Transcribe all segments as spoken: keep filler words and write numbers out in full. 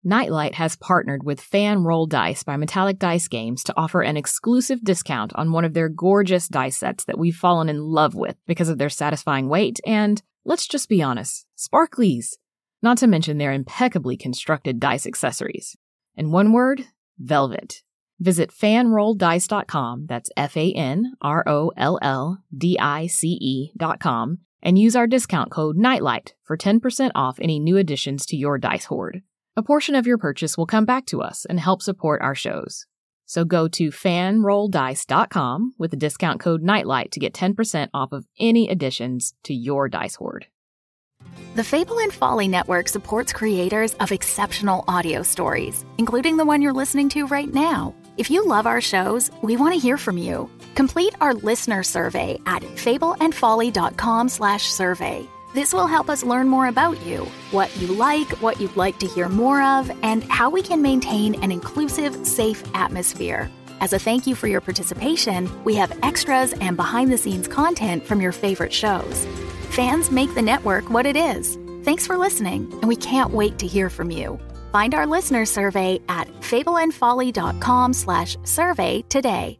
Nightlight has partnered with Fan Roll Dice by Metallic Dice Games to offer an exclusive discount on one of their gorgeous dice sets that we've fallen in love with because of their satisfying weight and, let's just be honest, sparklies. Not to mention their impeccably constructed dice accessories. In one word, velvet. Visit fan roll dice dot com, that's F A N R O L L D I C E dot com, and use our discount code NIGHTLIGHT for ten percent off any new additions to your dice hoard. A portion of your purchase will come back to us and help support our shows. So go to fan roll dice dot com with the discount code NIGHTLIGHT to get ten percent off of any additions to your dice hoard. The Fable and Folly Network supports creators of exceptional audio stories, including the one you're listening to right now. If you love our shows, we want to hear from you. Complete our listener survey at fable and folly dot com slash survey. This will help us learn more about you, what you like, what you'd like to hear more of, and how we can maintain an inclusive, safe atmosphere. As a thank you for your participation, we have extras and behind-the-scenes content from your favorite shows. Fans make the network what it is. Thanks for listening, and we can't wait to hear from you. Find our listener survey at fable and folly dot com slash survey today.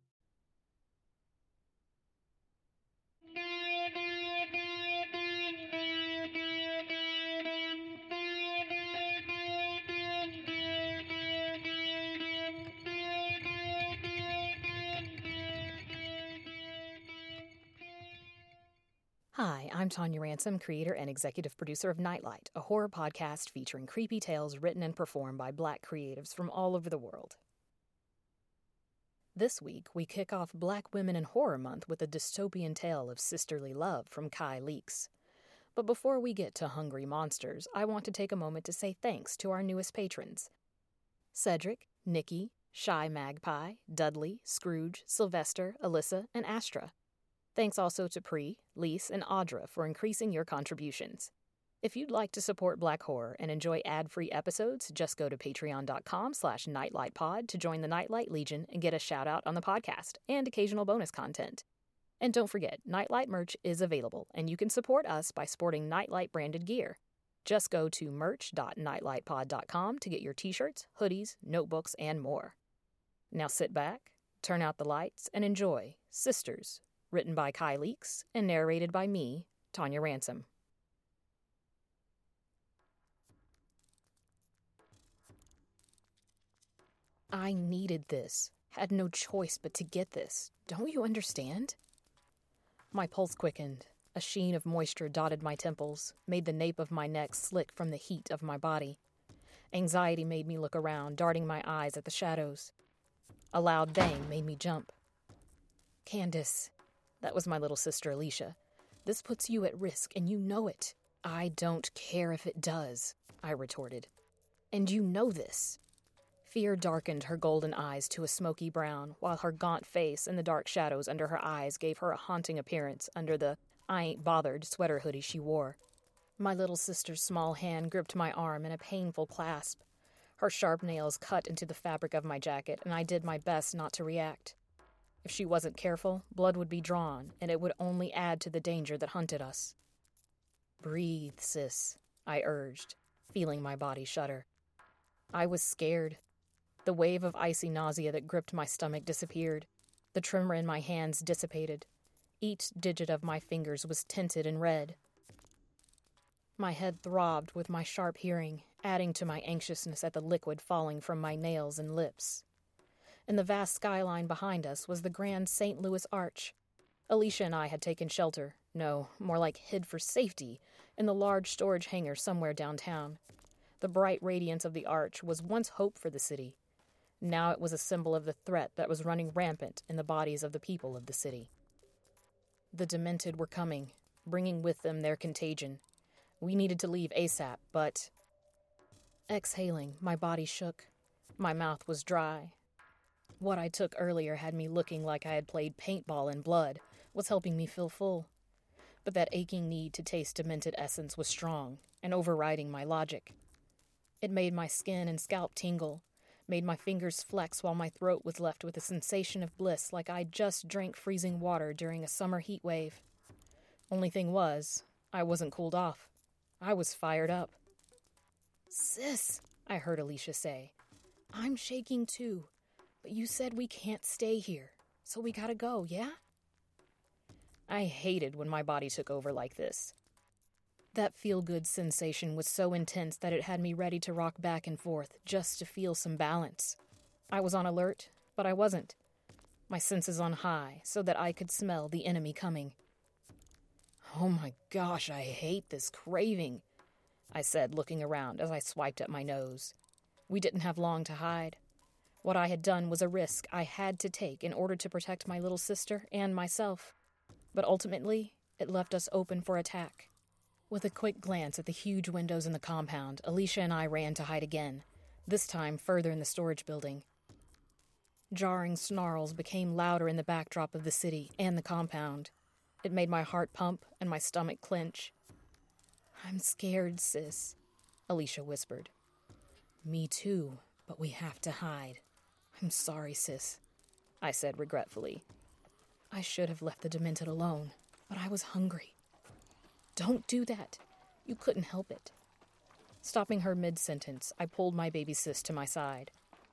Hi, I'm Tanya Ransom, creator and executive producer of Nightlight, a horror podcast featuring creepy tales written and performed by Black creatives from all over the world. This week, we kick off Black Women in Horror Month with a dystopian tale of sisterly love from Kai Leaks. But before we get to Hungry Monsters, I want to take a moment to say thanks to our newest patrons. Cedric, Nikki, Shy Magpie, Dudley, Scrooge, Sylvester, Alyssa, and Astra. Thanks also to Pri, Lise, and Audra for increasing your contributions. If you'd like to support Black Horror and enjoy ad-free episodes, just go to patreon.com slash nightlightpod to join the Nightlight Legion and get a shout-out on the podcast and occasional bonus content. And don't forget, Nightlight merch is available, and you can support us by sporting Nightlight-branded gear. Just go to merch dot nightlightpod dot com to get your t-shirts, hoodies, notebooks, and more. Now sit back, turn out the lights, and enjoy Sisters, written by Kai Leaks and narrated by me, Tanya Ransom. I needed this. Had no choice but to get this. Don't you understand? My pulse quickened. A sheen of moisture dotted my temples, made the nape of my neck slick from the heat of my body. Anxiety made me look around, darting my eyes at the shadows. A loud bang made me jump. Candace. That was my little sister, Alicia. This puts you at risk, and you know it. I don't care if it does, I retorted. And you know this. Fear darkened her golden eyes to a smoky brown, while her gaunt face and the dark shadows under her eyes gave her a haunting appearance under the I ain't bothered sweater hoodie she wore. My little sister's small hand gripped my arm in a painful clasp. Her sharp nails cut into the fabric of my jacket, and I did my best not to react. If she wasn't careful, blood would be drawn, and it would only add to the danger that hunted us. Breathe, sis, I urged, feeling my body shudder. I was scared. The wave of icy nausea that gripped my stomach disappeared. The tremor in my hands dissipated. Each digit of my fingers was tinted in red. My head throbbed with my sharp hearing, adding to my anxiousness at the liquid falling from my nails and lips. In the vast skyline behind us was the grand Saint Louis Arch. Alicia and I had taken shelter, no, more like hid for safety, in the large storage hangar somewhere downtown. The bright radiance of the arch was once hope for the city. Now it was a symbol of the threat that was running rampant in the bodies of the people of the city. The demented were coming, bringing with them their contagion. We needed to leave ASAP, but... Exhaling, my body shook. My mouth was dry. What I took earlier had me looking like I had played paintball in blood, was helping me feel full. But that aching need to taste demented essence was strong, and overriding my logic. It made my skin and scalp tingle, made my fingers flex while my throat was left with a sensation of bliss like I'd just drank freezing water during a summer heat wave. Only thing was, I wasn't cooled off. I was fired up. Sis, I heard Alicia say. I'm shaking too, but you said we can't stay here, so we gotta go, yeah? I hated when my body took over like this. That feel-good sensation was so intense that it had me ready to rock back and forth just to feel some balance. I was on alert, but I wasn't. My senses on high so that I could smell the enemy coming. Oh my gosh, I hate this craving, I said, looking around as I swiped at my nose. We didn't have long to hide. What I had done was a risk I had to take in order to protect my little sister and myself. But ultimately, it left us open for attack. With a quick glance at the huge windows in the compound, Alicia and I ran to hide again, this time further in the storage building. Jarring snarls became louder in the backdrop of the city and the compound. It made my heart pump and my stomach clench. I'm scared, sis, Alicia whispered. Me too, but we have to hide. I'm sorry, sis, I said regretfully. I should have left the Demented alone, but I was hungry. Don't do that. You couldn't help it. Stopping her mid-sentence, I pulled my baby sis to my side.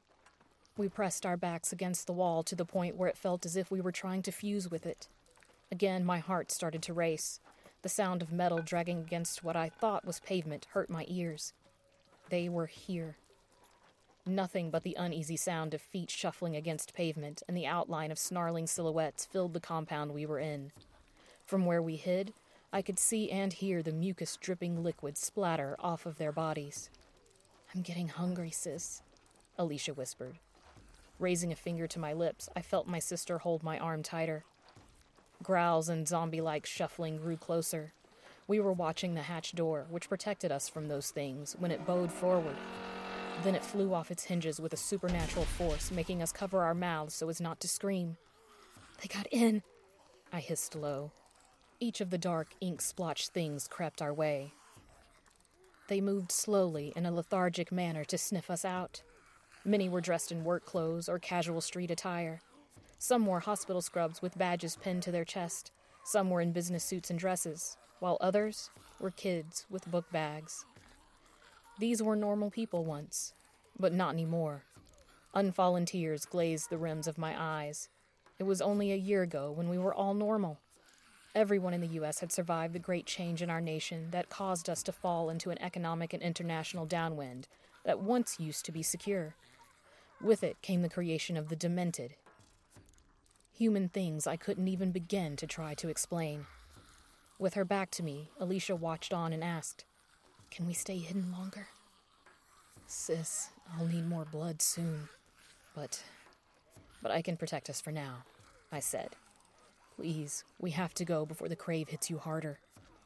We pressed our backs against the wall to the point where it felt as if we were trying to fuse with it. Again, my heart started to race. The sound of metal dragging against what I thought was pavement hurt my ears. They were here. Nothing but the uneasy sound of feet shuffling against pavement and the outline of snarling silhouettes filled the compound we were in. From where we hid, I could see and hear the mucus-dripping liquid splatter off of their bodies. I'm getting hungry, sis, Alicia whispered. Raising a finger to my lips, I felt my sister hold my arm tighter. Growls and zombie-like shuffling grew closer. We were watching the hatch door, which protected us from those things, when it bowed forward. Then it flew off its hinges with a supernatural force, making us cover our mouths so as not to scream. They got in, I hissed low. Each of the dark, ink-splotched things crept our way. They moved slowly in a lethargic manner to sniff us out. Many were dressed in work clothes or casual street attire. Some wore hospital scrubs with badges pinned to their chest. Some were in business suits and dresses, while others were kids with book bags. These were normal people once, but not anymore. Unfallen tears glazed the rims of my eyes. It was only a year ago when we were all normal. Everyone in the U S had survived the great change in our nation that caused us to fall into an economic and international downwind that once used to be secure. With it came the creation of the Demented. Human things I couldn't even begin to try to explain. With her back to me, Alicia watched on and asked, "Can we stay hidden longer?" "Sis, I'll need more blood soon. But, but I can protect us for now," I said. "Please, we have to go before the crave hits you harder."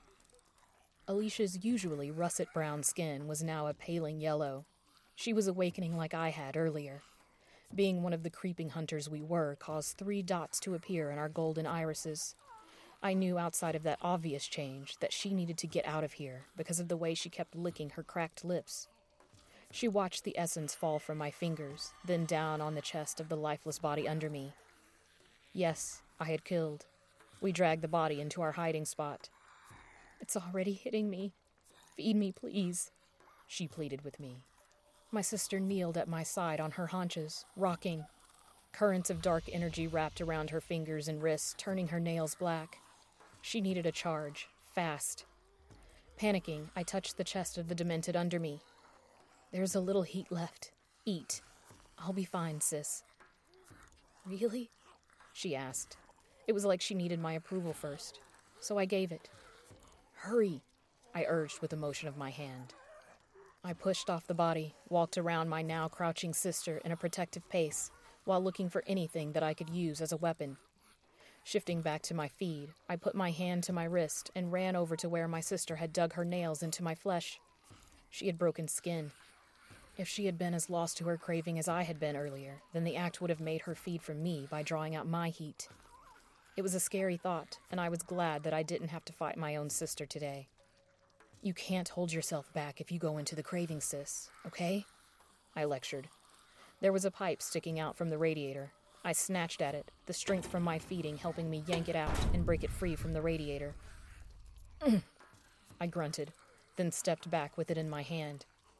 Alicia's usually russet-brown skin was now a paling yellow. She was awakening like I had earlier. Being one of the creeping hunters we were caused three dots to appear in our golden irises. I knew outside of that obvious change that she needed to get out of here because of the way she kept licking her cracked lips. She watched the essence fall from my fingers, then down on the chest of the lifeless body under me. Yes, I had killed. We dragged the body into our hiding spot. "It's already hitting me. Feed me, please," she pleaded with me. My sister kneeled at my side on her haunches, rocking. Currents of dark energy wrapped around her fingers and wrists, turning her nails black. She needed a charge, fast. Panicking, I touched the chest of the Demented under me. "There's a little heat left. Eat. I'll be fine, sis." "Really?" she asked. It was like she needed my approval first, so I gave it. "Hurry," I urged with a motion of my hand. I pushed off the body, walked around my now crouching sister in a protective pace, while looking for anything that I could use as a weapon. Shifting back to my feet, I put my hand to my wrist and ran over to where my sister had dug her nails into my flesh. She had broken skin. If she had been as lost to her craving as I had been earlier, then the act would have made her feed from me by drawing out my heat. It was a scary thought, and I was glad that I didn't have to fight my own sister today. "You can't hold yourself back if you go into the craving, sis, okay?" I lectured. There was a pipe sticking out from the radiator. I snatched at it, the strength from my feeding helping me yank it out and break it free from the radiator. I grunted, then stepped back with it in my hand.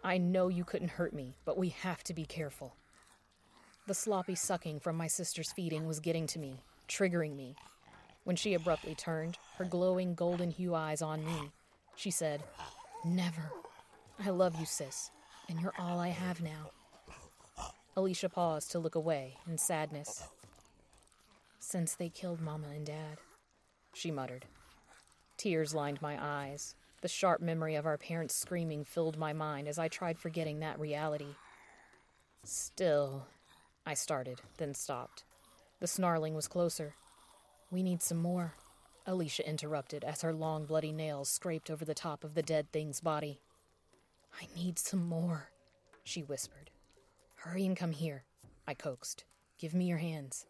I know you couldn't hurt me, but we have to be careful. The sloppy sucking from my sister's feeding was getting to me, triggering me. When she abruptly turned, her glowing golden hue eyes on me, she said, "Never. I love you, sis, and you're all I have now." Alicia paused to look away in sadness. "Since they killed Mama and Dad," she muttered. Tears lined my eyes. The sharp memory of our parents screaming filled my mind as I tried forgetting that reality. "Still," I started, then stopped. The snarling was closer. "We need some more," Alicia interrupted as her long bloody nails scraped over the top of the dead thing's body. "I need some more," she whispered. "Hurry and come here," I coaxed. "Give me your hands."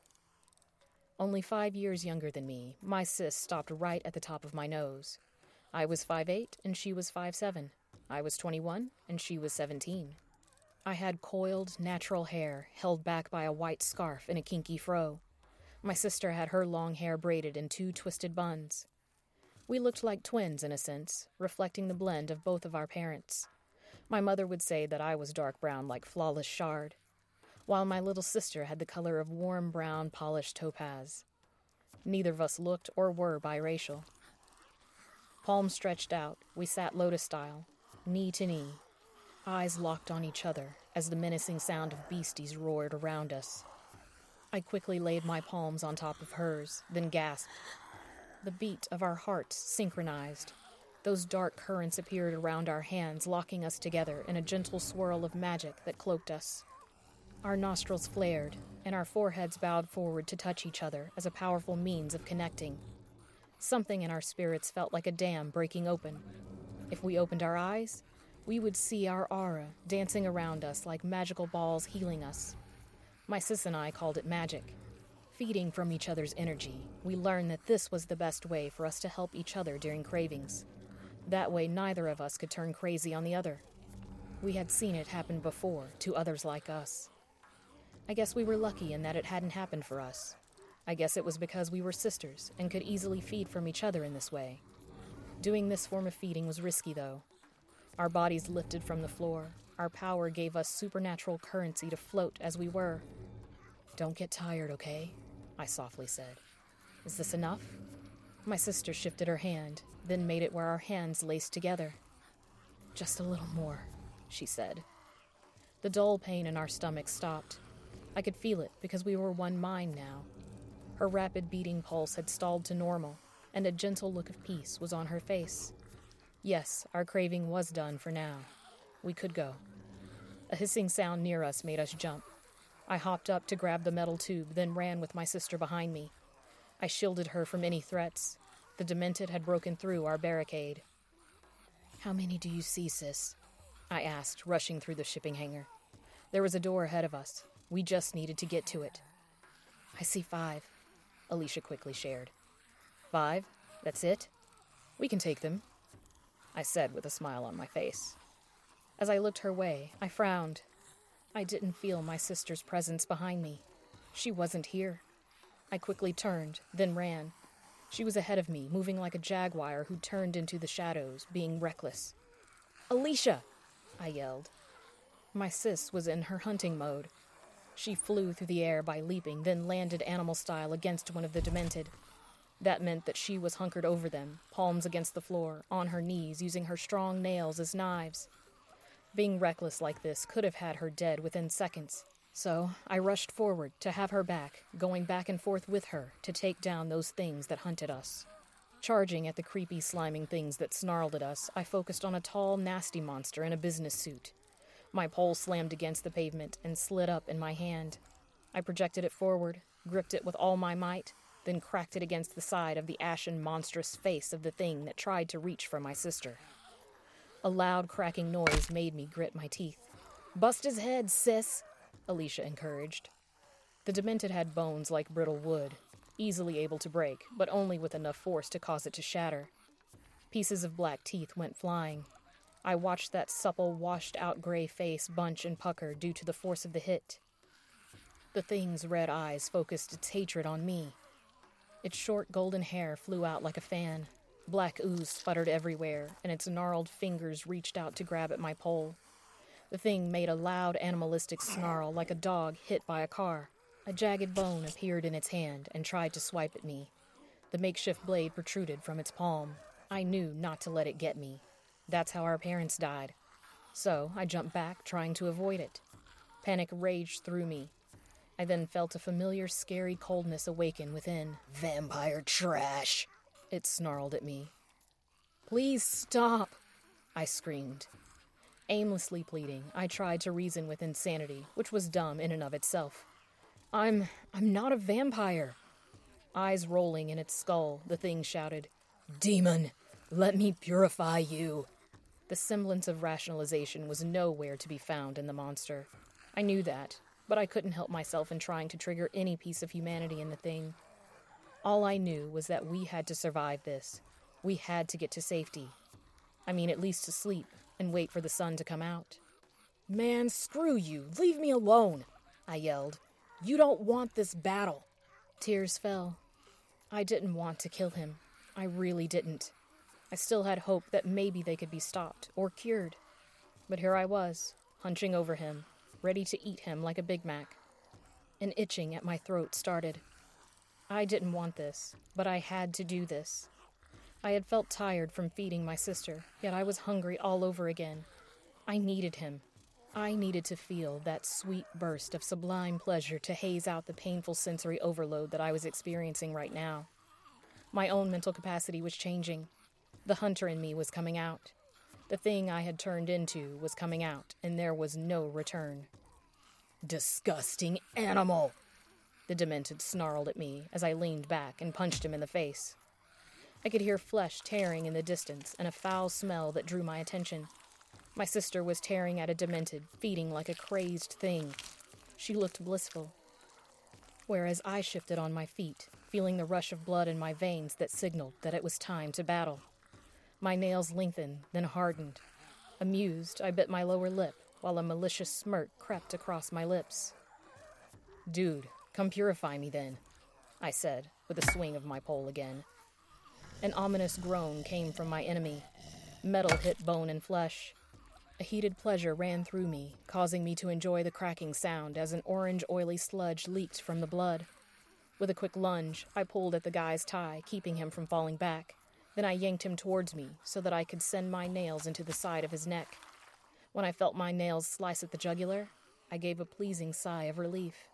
Only five years younger than me, my sis stopped right at the top of my nose. I was five eight and she was five seven. I was twenty-one and she was seventeen. I had coiled, natural hair held back by a white scarf and a kinky fro. My sister had her long hair braided in two twisted buns. We looked like twins in a sense, reflecting the blend of both of our parents. My mother would say that I was dark brown like flawless shard, while my little sister had the color of warm brown polished topaz. Neither of us looked or were biracial. Palms stretched out, we sat lotus style, knee to knee, eyes locked on each other as the menacing sound of beasties roared around us. I quickly laid my palms on top of hers, then gasped. The beat of our hearts synchronized. Those dark currents appeared around our hands, locking us together in a gentle swirl of magic that cloaked us. Our nostrils flared, and our foreheads bowed forward to touch each other as a powerful means of connecting. Something in our spirits felt like a dam breaking open. If we opened our eyes, we would see our aura dancing around us like magical balls healing us. My sis and I called it magic. Feeding from each other's energy, we learned that this was the best way for us to help each other during cravings. That way neither of us could turn crazy on the other. We had seen it happen before to others like us. I guess we were lucky in that it hadn't happened for us. I guess it was because we were sisters and could easily feed from each other in this way. Doing this form of feeding was risky, though. Our bodies lifted from the floor. Our power gave us supernatural currency to float as we were. "Don't get tired, okay?" I softly said. "Is this enough?" My sister shifted her hand, then made it where our hands laced together. "Just a little more," she said. The dull pain in our stomachs stopped. I could feel it because we were one mind now. Her rapid beating pulse had stalled to normal, and a gentle look of peace was on her face. Yes, our craving was done for now. We could go. A hissing sound near us made us jump. I hopped up to grab the metal tube, then ran with my sister behind me. I shielded her from any threats. The Demented had broken through our barricade. "How many do you see, sis?" I asked, rushing through the shipping hangar. There was a door ahead of us. We just needed to get to it. "I see five," Alicia quickly shared. "Five? That's it? We can take them," I said with a smile on my face. As I looked her way, I frowned. I didn't feel my sister's presence behind me. She wasn't here. I quickly turned, then ran. She was ahead of me, moving like a jaguar who turned into the shadows, being reckless. "Alicia!" I yelled. My sis was in her hunting mode. She flew through the air by leaping, then landed animal style against one of the Demented. That meant that she was hunkered over them, palms against the floor, on her knees, using her strong nails as knives. Being reckless like this could have had her dead within seconds, so I rushed forward to have her back, going back and forth with her to take down those things that hunted us. Charging at the creepy, sliming things that snarled at us, I focused on a tall, nasty monster in a business suit. My pole slammed against the pavement and slid up in my hand. I projected it forward, gripped it with all my might, then cracked it against the side of the ashen, monstrous face of the thing that tried to reach for my sister. A loud, cracking noise made me grit my teeth. "Bust his head, sis," Alicia encouraged. The Demented had bones like brittle wood, easily able to break, but only with enough force to cause it to shatter. Pieces of black teeth went flying. I watched that supple, washed-out gray face bunch and pucker due to the force of the hit. The thing's red eyes focused its hatred on me. Its short golden hair flew out like a fan. Black ooze sputtered everywhere, and its gnarled fingers reached out to grab at my pole. The thing made a loud animalistic snarl like a dog hit by a car. A jagged bone appeared in its hand and tried to swipe at me. The makeshift blade protruded from its palm. I knew not to let it get me. That's how our parents died. So I jumped back, trying to avoid it. Panic raged through me. I then felt a familiar, scary coldness awaken within. "Vampire trash!" it snarled at me. "Please stop!" I screamed. Aimlessly pleading, I tried to reason with insanity, which was dumb in and of itself. I'm... I'm not a vampire. Eyes rolling in its skull, the thing shouted, "Demon, let me purify you." The semblance of rationalization was nowhere to be found in the monster. I knew that, but I couldn't help myself in trying to trigger any piece of humanity in the thing. All I knew was that we had to survive this. We had to get to safety. I mean, at least to sleep, and wait for the sun to come out. "Man, screw you! Leave me alone!" I yelled. "You don't want this battle." Tears fell. I didn't want to kill him. I really didn't. I still had hope that maybe they could be stopped or cured. But here I was, hunching over him, ready to eat him like a Big Mac. An itching at my throat started. I didn't want this, but I had to do this. I had felt tired from feeding my sister, yet I was hungry all over again. I needed him. I needed to feel that sweet burst of sublime pleasure to haze out the painful sensory overload that I was experiencing right now. My own mental capacity was changing. The hunter in me was coming out. The thing I had turned into was coming out, and there was no return. "Disgusting animal!" the demented snarled at me as I leaned back and punched him in the face. I could hear flesh tearing in the distance and a foul smell that drew my attention. My sister was tearing at a demented, feeding like a crazed thing. She looked blissful. Whereas I shifted on my feet, feeling the rush of blood in my veins that signaled that it was time to battle. My nails lengthened, then hardened. Amused, I bit my lower lip, while a malicious smirk crept across my lips. "Dude, come purify me then," I said, with a swing of my pole again. An ominous groan came from my enemy. Metal hit bone and flesh. A heated pleasure ran through me, causing me to enjoy the cracking sound as an orange, oily sludge leaked from the blood. With a quick lunge, I pulled at the guy's tie, keeping him from falling back. Then I yanked him towards me so that I could send my nails into the side of his neck. When I felt my nails slice at the jugular, I gave a pleasing sigh of relief.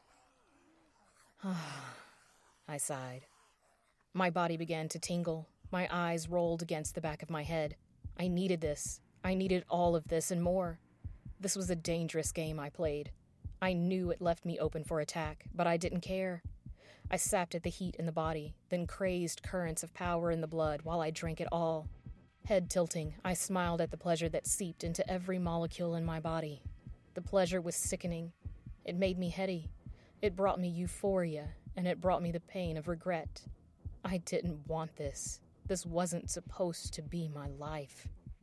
I sighed. My body began to tingle. My eyes rolled against the back of my head. I needed this. I needed all of this and more. This was a dangerous game I played. I knew it left me open for attack, but I didn't care. I sapped at the heat in the body, then crazed currents of power in the blood while I drank it all. Head tilting, I smiled at the pleasure that seeped into every molecule in my body. The pleasure was sickening. It made me heady. It brought me euphoria, and it brought me the pain of regret. I didn't want this. This wasn't supposed to be my life.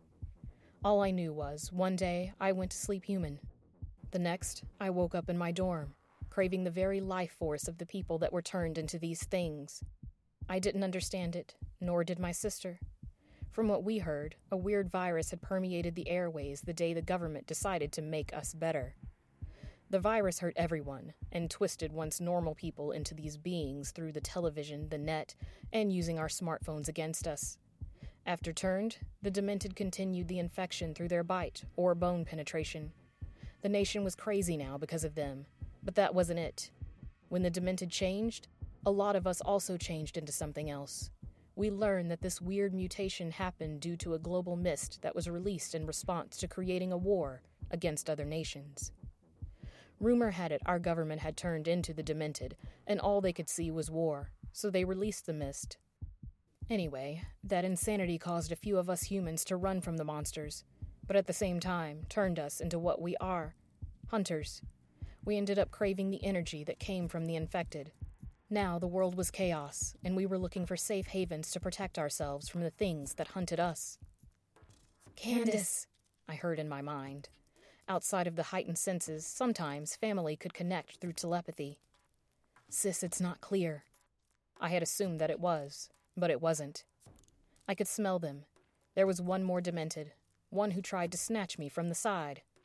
All I knew was, one day, I went to sleep human. The next, I woke up in my dorm, craving the very life force of the people that were turned into these things. I didn't understand it, nor did my sister. From what we heard, a weird virus had permeated the airways the day the government decided to make us better. The virus hurt everyone, and twisted once normal people into these beings through the television, the net, and using our smartphones against us. After turned, the demented continued the infection through their bite or bone penetration. The nation was crazy now because of them, but that wasn't it. When the demented changed, a lot of us also changed into something else. We learned that this weird mutation happened due to a global mist that was released in response to creating a war against other nations. Rumor had it our government had turned into the demented, and all they could see was war, so they released the mist. Anyway, that insanity caused a few of us humans to run from the monsters, but at the same time turned us into what we are, hunters. We ended up craving the energy that came from the infected. Now the world was chaos, and we were looking for safe havens to protect ourselves from the things that hunted us. "Candace," I heard in my mind. Outside of the heightened senses, sometimes family could connect through telepathy. "Sis, it's not clear." I had assumed that it was, but it wasn't. I could smell them. There was one more demented, one who tried to snatch me from the side.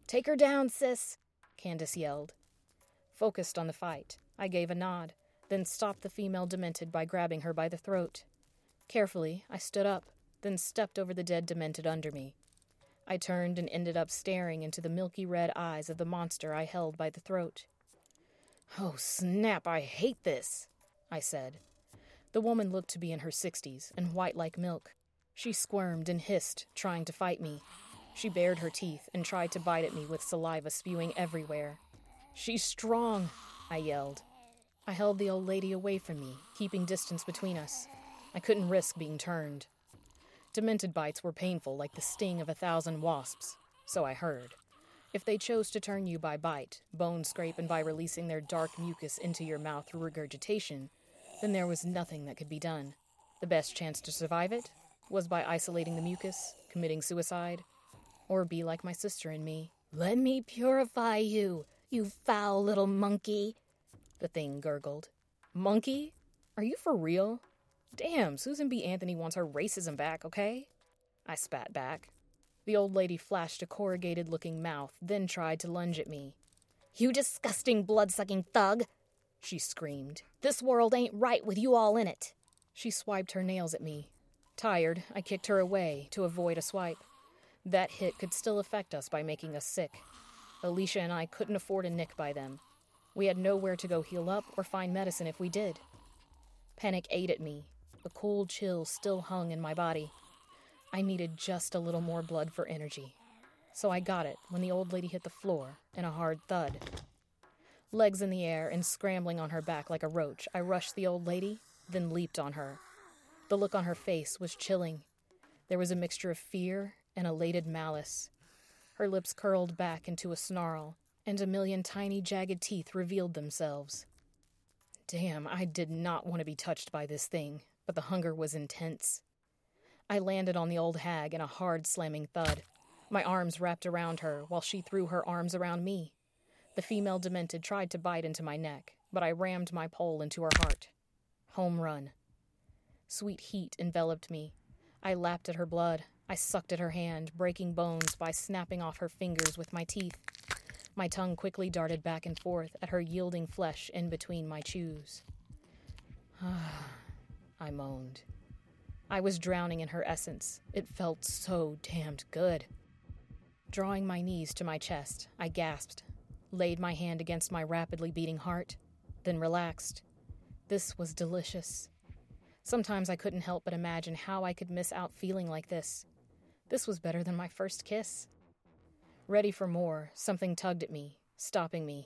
"Take her down, sis," Candace yelled. Focused on the fight, I gave a nod, then stopped the female demented by grabbing her by the throat. Carefully, I stood up, then stepped over the dead demented under me. I turned and ended up staring into the milky red eyes of the monster I held by the throat. "Oh, snap, I hate this," I said. The woman looked to be in her sixties and white like milk. She squirmed and hissed, trying to fight me. She bared her teeth and tried to bite at me with saliva spewing everywhere. "She's strong," I yelled. I held the old lady away from me, keeping distance between us. I couldn't risk being turned. Demented bites were painful like the sting of a thousand wasps, so I heard. If they chose to turn you by bite, bone scrape, and by releasing their dark mucus into your mouth through regurgitation, then there was nothing that could be done. The best chance to survive it was by isolating the mucus, committing suicide, or be like my sister and me. "Let me purify you, you foul little monkey," the thing gurgled. "Monkey? Are you for real? Damn, Susan B. Anthony wants her racism back, okay?" I spat back. The old lady flashed a corrugated-looking mouth, then tried to lunge at me. "You disgusting blood-sucking thug!" she screamed. "This world ain't right with you all in it." She swiped her nails at me. Tired, I kicked her away to avoid a swipe. That hit could still affect us by making us sick. Alicia and I couldn't afford a nick by them. We had nowhere to go heal up or find medicine if we did. Panic ate at me. A cold chill still hung in my body. I needed just a little more blood for energy. So I got it when the old lady hit the floor in a hard thud. Legs in the air and scrambling on her back like a roach, I rushed the old lady, then leaped on her. The look on her face was chilling. There was a mixture of fear and elated malice. Her lips curled back into a snarl, and a million tiny jagged teeth revealed themselves. Damn, I did not want to be touched by this thing, but the hunger was intense. I landed on the old hag in a hard slamming thud. My arms wrapped around her while she threw her arms around me. The female demented tried to bite into my neck, but I rammed my pole into her heart. Home run. Sweet heat enveloped me. I lapped at her blood. I sucked at her hand, breaking bones by snapping off her fingers with my teeth. My tongue quickly darted back and forth at her yielding flesh in between my chews. I moaned. I was drowning in her essence. It felt so damned good. Drawing my knees to my chest, I gasped, laid my hand against my rapidly beating heart, then relaxed. This was delicious. Sometimes I couldn't help but imagine how I could miss out feeling like this. This was better than my first kiss. Ready for more, something tugged at me, stopping me.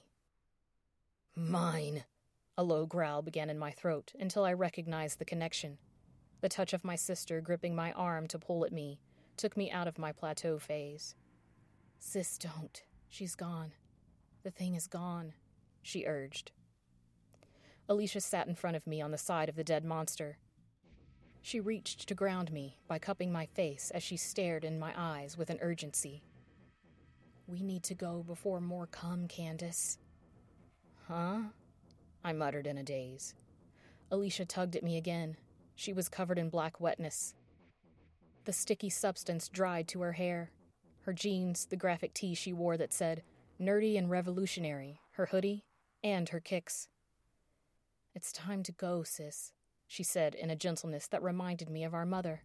"Mine," a low growl began in my throat until I recognized the connection. The touch of my sister gripping my arm to pull at me took me out of my plateau phase. "Sis, don't. She's gone. The thing is gone," she urged. Alicia sat in front of me on the side of the dead monster. She reached to ground me by cupping my face as she stared in my eyes with an urgency. "We need to go before more come, Candace." "Huh?" I muttered in a daze. Alicia tugged at me again. She was covered in black wetness. The sticky substance dried to her hair. Her jeans, the graphic tee she wore that said, "Nerdy and Revolutionary," her hoodie, and her kicks. "It's time to go, sis," she said in a gentleness that reminded me of our mother.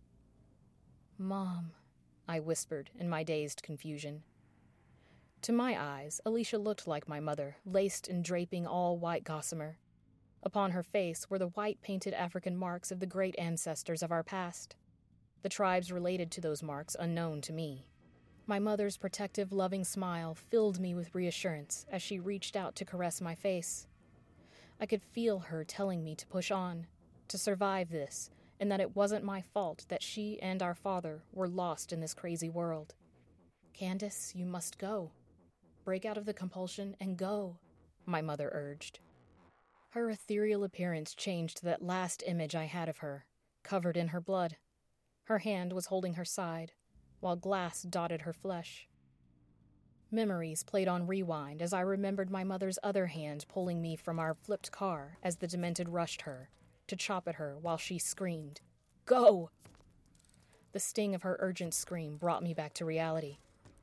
"Mom," I whispered in my dazed confusion. To my eyes, Alicia looked like my mother, laced and draping all white gossamer. Upon her face were the white-painted African marks of the great ancestors of our past. The tribes related to those marks unknown to me. My mother's protective, loving smile filled me with reassurance as she reached out to caress my face. I could feel her telling me to push on, to survive this, and that it wasn't my fault that she and our father were lost in this crazy world. "Candace, you must go. Break out of the compulsion and go," my mother urged. Her ethereal appearance changed to that last image I had of her, covered in her blood. Her hand was holding her side, while glass dotted her flesh. Memories played on rewind as I remembered my mother's other hand pulling me from our flipped car as the demented rushed her, to chop at her while she screamed, "Go!" The sting of her urgent scream brought me back to reality.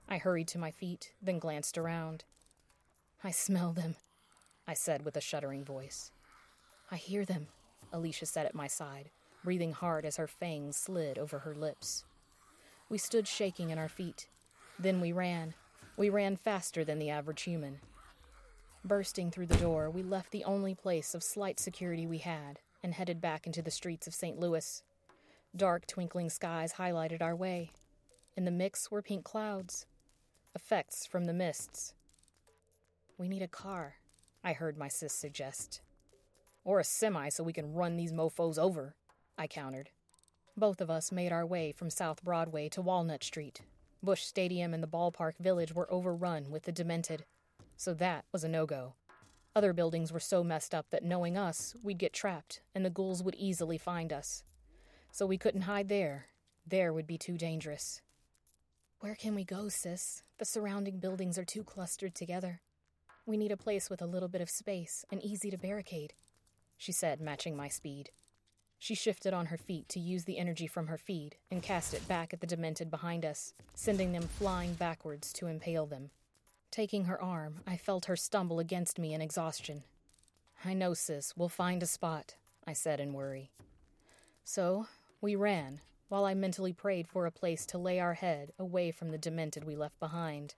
I hurried to my feet, then glanced around. I smell them, I said with a shuddering voice. I hear them, Alicia said at my side, breathing hard as her fangs slid over her lips. We stood shaking in our feet. Then we ran. We ran faster than the average human. Bursting through the door, we left the only place of slight security we had and headed back into the streets of Saint Louis. Dark, twinkling skies highlighted our way. In the mix were pink clouds, effects from the mists. We need a car, I heard my sis suggest. Or a semi so we can run these mofos over, I countered. Both of us made our way from South Broadway to Walnut Street. Busch Stadium and the ballpark village were overrun with the demented, so that was a no-go. Other buildings were so messed up that knowing us, we'd get trapped, and the ghouls would easily find us. So we couldn't hide there. There would be too dangerous. Where can we go, sis? The surrounding buildings are too clustered together. We need a place with a little bit of space and easy to barricade, she said, matching my speed. She shifted on her feet to use the energy from her feed and cast it back at the demented behind us, sending them flying backwards to impale them. Taking her arm, I felt her stumble against me in exhaustion. I know, sis, we'll find a spot, I said in worry. So, we ran, while I mentally prayed for a place to lay our head away from the demented we left behind.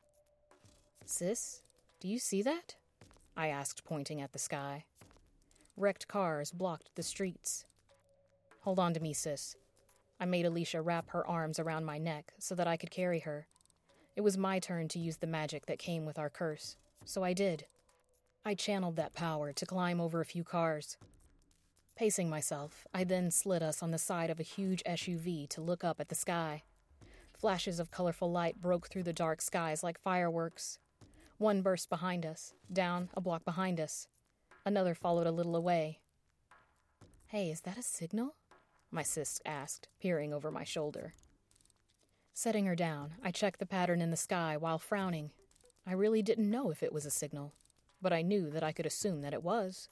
Sis, do you see that? I asked, pointing at the sky. Wrecked cars blocked the streets. Hold on to me, sis. I made Alicia wrap her arms around my neck so that I could carry her. It was my turn to use the magic that came with our curse, so I did. I channeled that power to climb over a few cars. Pacing myself, I then slid us on the side of a huge S U V to look up at the sky. Flashes of colorful light broke through the dark skies like fireworks. One burst behind us, down a block behind us. Another followed a little away. Hey, is that a signal? My sis asked, peering over my shoulder. Setting her down, I checked the pattern in the sky while frowning. I really didn't know if it was a signal, but I knew that I could assume that it was.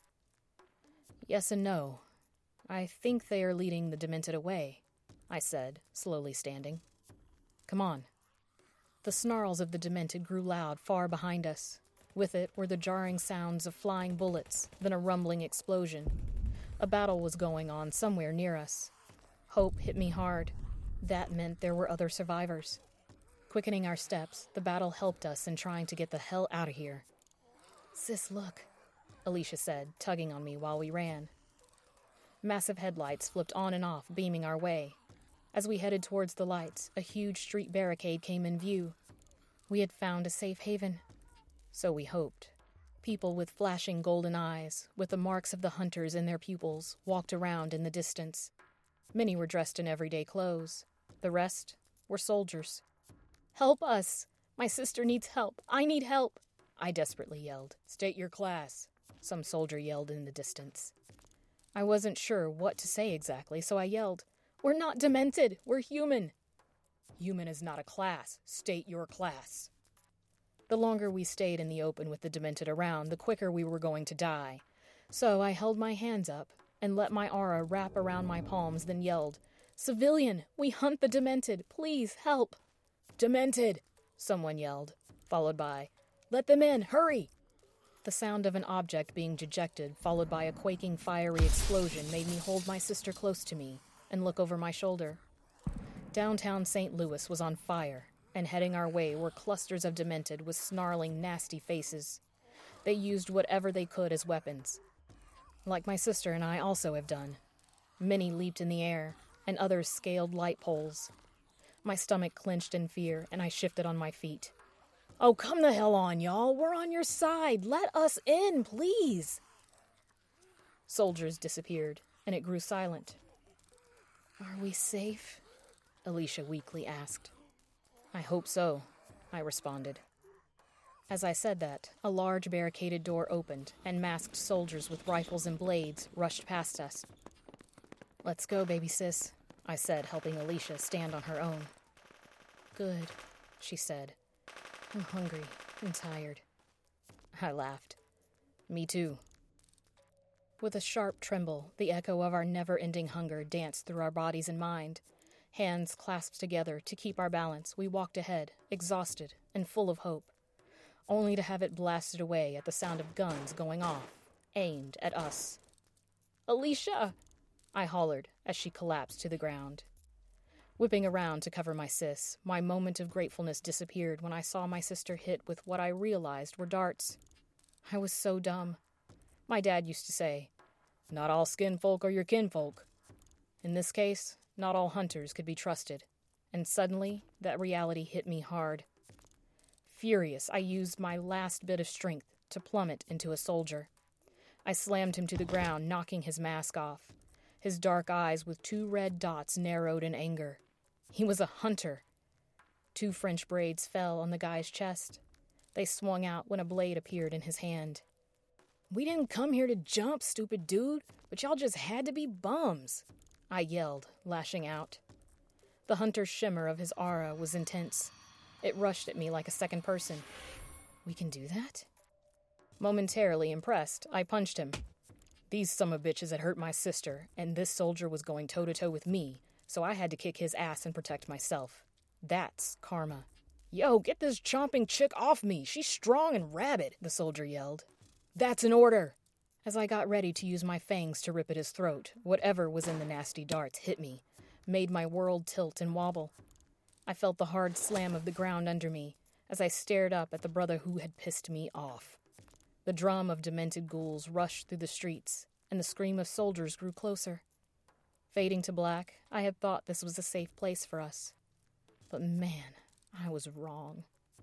Yes and no. I think they are leading the demented away, I said, slowly standing. Come on. The snarls of the demented grew loud far behind us. With it were the jarring sounds of flying bullets, then a rumbling explosion. A battle was going on somewhere near us. Hope hit me hard. That meant there were other survivors. Quickening our steps, the battle helped us in trying to get the hell out of here. Sis, look, Alicia said, tugging on me while we ran. Massive headlights flipped on and off, beaming our way. As we headed towards the lights, a huge street barricade came in view. We had found a safe haven. So we hoped. People with flashing golden eyes, with the marks of the hunters in their pupils, walked around in the distance. Many were dressed in everyday clothes. The rest were soldiers. Help us! My sister needs help. I need help! I desperately yelled. State your class, some soldier yelled in the distance. I wasn't sure what to say exactly, so I yelled, We're not demented! We're human! Human is not a class. State your class. The longer we stayed in the open with the demented around, the quicker we were going to die. So I held my hands up and let my aura wrap around my palms, then yelled, Civilian, we hunt the demented. Please help. Demented, someone yelled, followed by, Let them in, hurry! The sound of an object being ejected, followed by a quaking fiery explosion, made me hold my sister close to me and look over my shoulder. Downtown Saint Louis was on fire, and heading our way were clusters of demented with snarling, nasty faces. They used whatever they could as weapons. Like my sister and I also have done. Many leaped in the air, and others scaled light poles. My stomach clenched in fear, and I shifted on my feet. Oh, come the hell on, y'all. We're on your side. Let us in, please. Soldiers disappeared, and it grew silent. Are we safe? Alicia weakly asked. I hope so, I responded. As I said that, a large barricaded door opened, and masked soldiers with rifles and blades rushed past us. Let's go, baby sis, I said, helping Alicia stand on her own. Good, she said. I'm hungry and tired. I laughed. Me too. With a sharp tremble, the echo of our never-ending hunger danced through our bodies and mind. Hands clasped together to keep our balance, we walked ahead, exhausted and full of hope, only to have it blasted away at the sound of guns going off, aimed at us. "Alicia!" I hollered as she collapsed to the ground. Whipping around to cover my sis, my moment of gratefulness disappeared when I saw my sister hit with what I realized were darts. I was so dumb. My dad used to say, "Not all skinfolk are your kinfolk." In this case, not all hunters could be trusted, and suddenly that reality hit me hard. Furious, I used my last bit of strength to plummet into a soldier. I slammed him to the ground, knocking his mask off. His dark eyes with two red dots narrowed in anger. He was a hunter. Two French braids fell on the guy's chest. They swung out when a blade appeared in his hand. "We didn't come here to jump, stupid dude, but y'all just had to be bums," I yelled, lashing out. The hunter's shimmer of his aura was intense. It rushed at me like a second person. "We can do that?" Momentarily impressed, I punched him. These summabitches had hurt my sister, and this soldier was going toe-to-toe with me, so I had to kick his ass and protect myself. That's karma. "Yo, get this chomping chick off me! She's strong and rabid!" the soldier yelled. "That's an order!" As I got ready to use my fangs to rip at his throat, whatever was in the nasty darts hit me, made my world tilt and wobble. I felt the hard slam of the ground under me as I stared up at the brother who had pissed me off. The drum of demented ghouls rushed through the streets, and the scream of soldiers grew closer. Fading to black, I had thought this was a safe place for us. But man, I was wrong.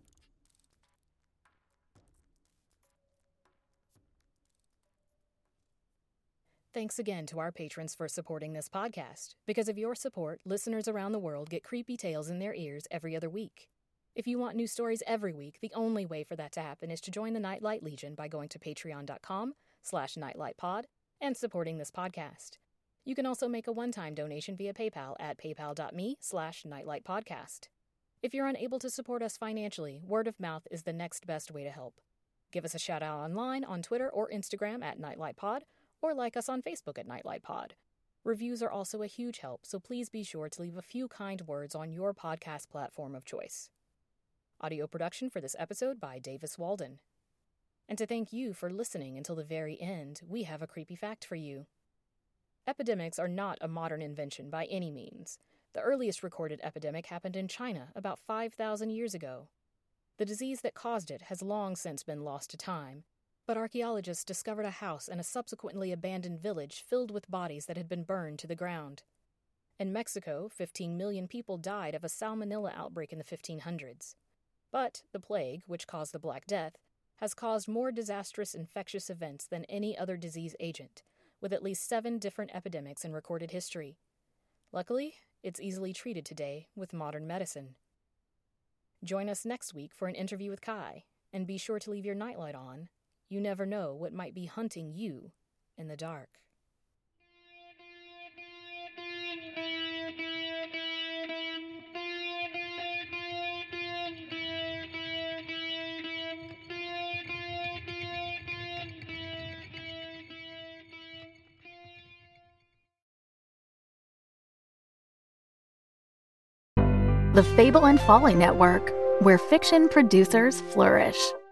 Thanks again to our patrons for supporting this podcast. Because of your support, listeners around the world get creepy tales in their ears every other week. If you want new stories every week, the only way for that to happen is to join the Nightlight Legion by going to patreon.com slash nightlightpod and supporting this podcast. You can also make a one-time donation via PayPal at paypal.me slash nightlightpodcast. If you're unable to support us financially, word of mouth is the next best way to help. Give us a shout-out online on Twitter or Instagram at nightlightpod, or like us on Facebook at nightlightpod. Reviews are also a huge help, so please be sure to leave a few kind words on your podcast platform of choice. Audio production for this episode by Davis Walden. And to thank you for listening until the very end, we have a creepy fact for you. Epidemics are not a modern invention by any means. The earliest recorded epidemic happened in China about five thousand years ago. The disease that caused it has long since been lost to time, but archaeologists discovered a house and a subsequently abandoned village filled with bodies that had been burned to the ground. In Mexico, fifteen million people died of a salmonella outbreak in the fifteen hundreds. But the plague, which caused the Black Death, has caused more disastrous infectious events than any other disease agent, with at least seven different epidemics in recorded history. Luckily, it's easily treated today with modern medicine. Join us next week for an interview with Kai, and be sure to leave your nightlight on. You never know what might be hunting you in the dark. The Fable and Folly Network, where fiction producers flourish.